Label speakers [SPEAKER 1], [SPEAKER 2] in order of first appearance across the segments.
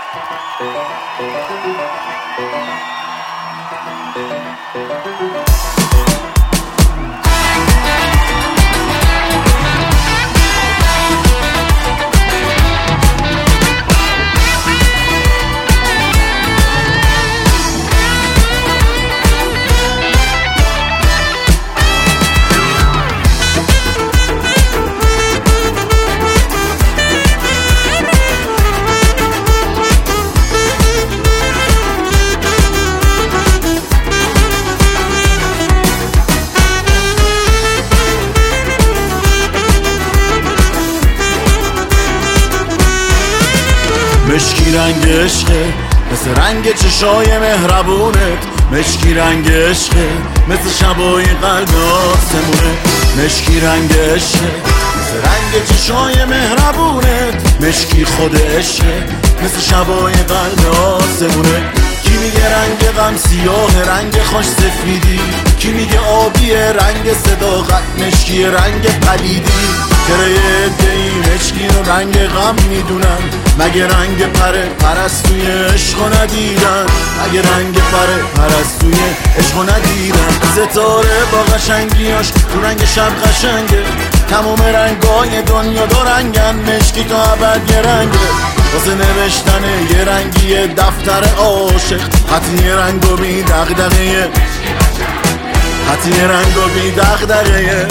[SPEAKER 1] مشکی رنگ عشقه مثل رنگ چشای مهربونت، مشکی رنگ عشقه مثل شبای قلب آسمونه، مشکی رنگ عشقه مثل رنگ چشای مهربونت، مشکی خود عشقه مثل شبای قلب آسمونه. کی میگه رنگ غم سیاه رنگ خوش سفیدی، کی میگه آبی رنگ صداقت مشکی رنگ پلیدی، چرا یه عده‌ای مشکی رو رنگ غم میدونن، مگه رنگ پرستوی عشقو ندیدن، مگه رنگ پرستوی عشقو ندیدن. ستاره با قشنگیاش تو رنگ شب قشنگه، تمام رنگای دنیا دو رنگن، مشکی تا ابد یه رنگه، واسه نوشتن یه رنگی دفتر عاشق، خطی یه رنگ و بی دغدغه، خطی یه رنگ و بی دغدغه.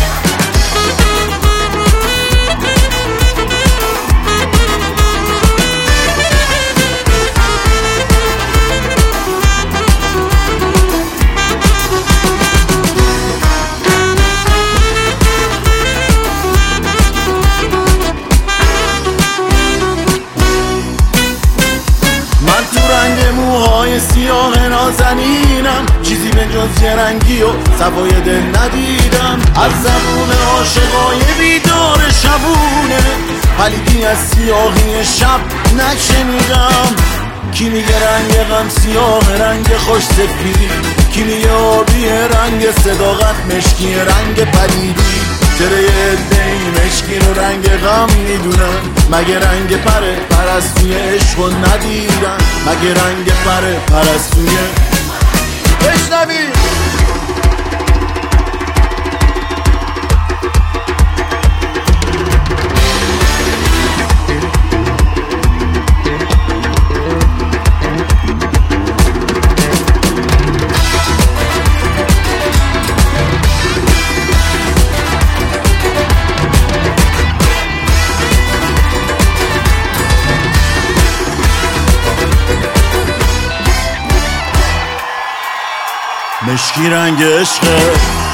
[SPEAKER 1] رنگ موهای سیاه نازنینم، چیزی به جز یه رنگی و صفای دل ندیدم، از زبون عاشقای بیدار شبونه پلیدی از سیاهی شب نشنیدم. کی میگه رنگ غم سیاه رنگ خوش سفیدی، کی میگه آبی رنگ صداقت مشکی رنگ پلیدی، چرا یه عده‌ای مشکی رو رنگ غم میدونن، مگه رنگ پرستوی عشقو ندیدن، مگه رنگ پرستوی بشنوی. مشکی رنگ عشقه